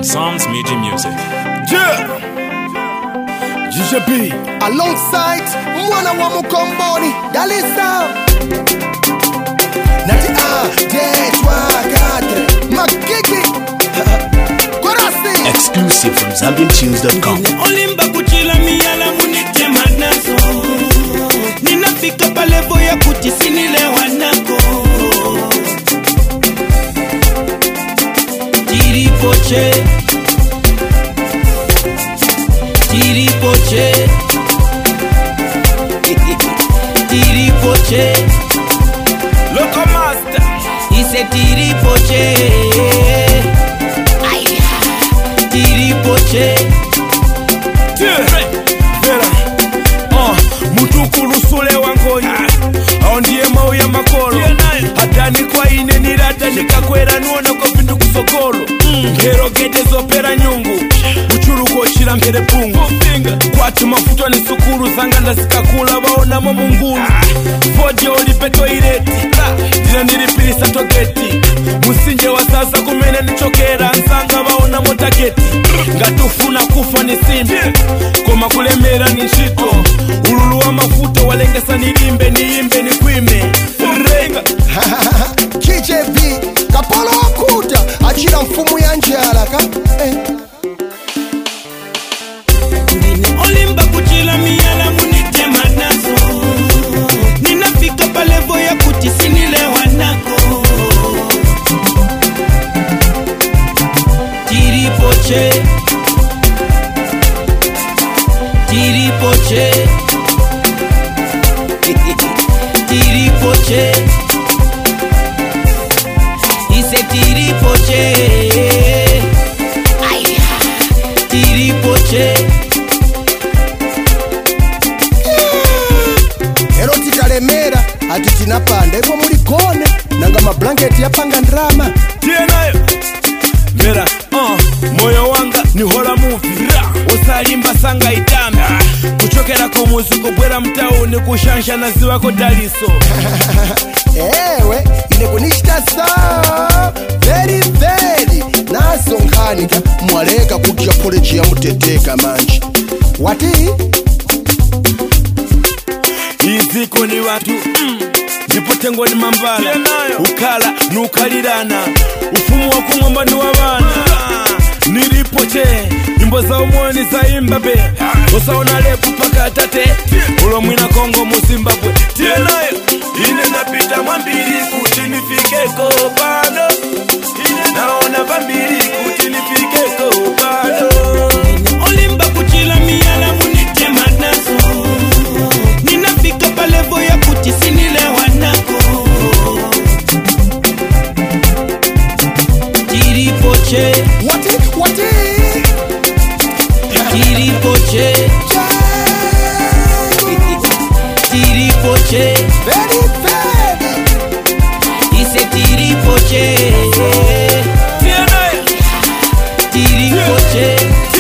Psalms Media Music. Yeah! GJB alongside mwana wa Mukomboni Dalisa Nati A-D-3-4 Magigi Korasi Exclusive from ZambianTunes.com. Olimba kuchila miyala munite manazo Ninafika palevo ya kutisilewa nako Tiripoche Tiripoche Tiripoche Loco Master Ise tiripoche Tiripoche Vera Mutukulu sule wangonyi Aondiye mau ya makolo Hatani kwa ine nirata nikakwera nuona kwa vindu kusokolo Ngero gede zopera nyungu Uchuru kochira mpere pungu Kwati mafutwa ni sukuru zanganda zikakula waona mungulu Fodi olipeto ireti Dina niripirisa togeti Musinje wa sasa kumene nichokera Nsanga waona motaketi Ngatufuna kufa ni simbi Koma kulemera ni nshito Ululu wa mafuta walengesa nilimbe niimbe ni kwime Renga GJB Kapolo wakuta Achira mfumu ya njala ka Olimba kuchila miyala munite manazo Ninafika palevo ya kutisilewa nako Tiripoche Tiripoche Tiripoche Ise tiripoche Tiripoche Erotika lemera Ati tinapanda Epo muri kone Nanga mablanketi yapanga ndrama Tie nayo Vera moyo wanga ni hora movie Usalimba sanga itambi Kuchokera ko muzuko bwera mtauni kushansha na ziwa ko daliso Ewe ine kunishita saa Very Naso nkanika mwaleka kukia college ya muteteka manji Wati Iziko ni watu Ndipotengo ni mambala Ukala nukalirana Ufumu wa kumwamba ni wabana Nilipoche Imbo za umoni za Imbabe Osaona lepu paka tate Ulo mwina Kongo mu Zimbabwe Tienayo Ine napita mwambili kuti nifikeko bado Ine naona vambili kuti nifikeko bado Olimba kuchila miyala munite manazo Ninafika palevo ya kutisilewa nako Tiripoche Wati Tiripoche Tiripoche Very Ise tiripoche Tiripoche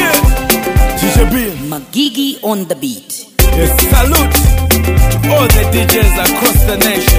GJB Magigi on the beat. Yes, salute to all the DJs across the nation.